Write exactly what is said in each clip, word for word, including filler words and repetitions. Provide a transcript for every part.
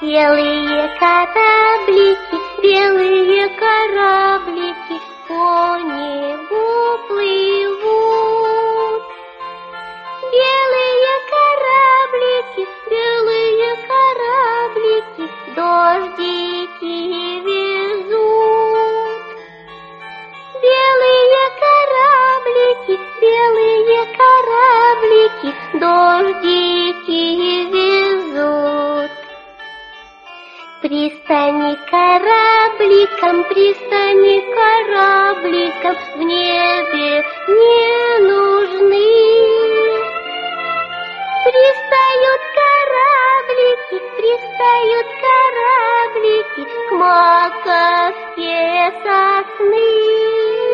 Белые кораблики, белые кораблики по небу плывут. Белые кораблики, белые кораблики дождики везут. Белые кораблики, белые кораблики дождики везут. Пристани корабликам, пристани корабликам в небе не нужны. Пристают кораблики, пристают кораблики к маковке сосны.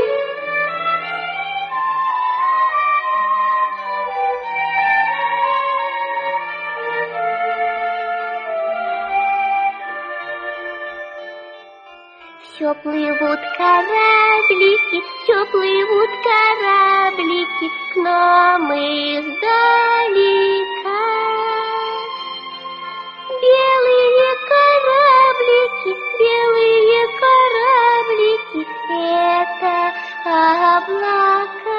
Все плывут кораблики, все плывут кораблики к нам издалека. Белые кораблики, белые кораблики — это облака.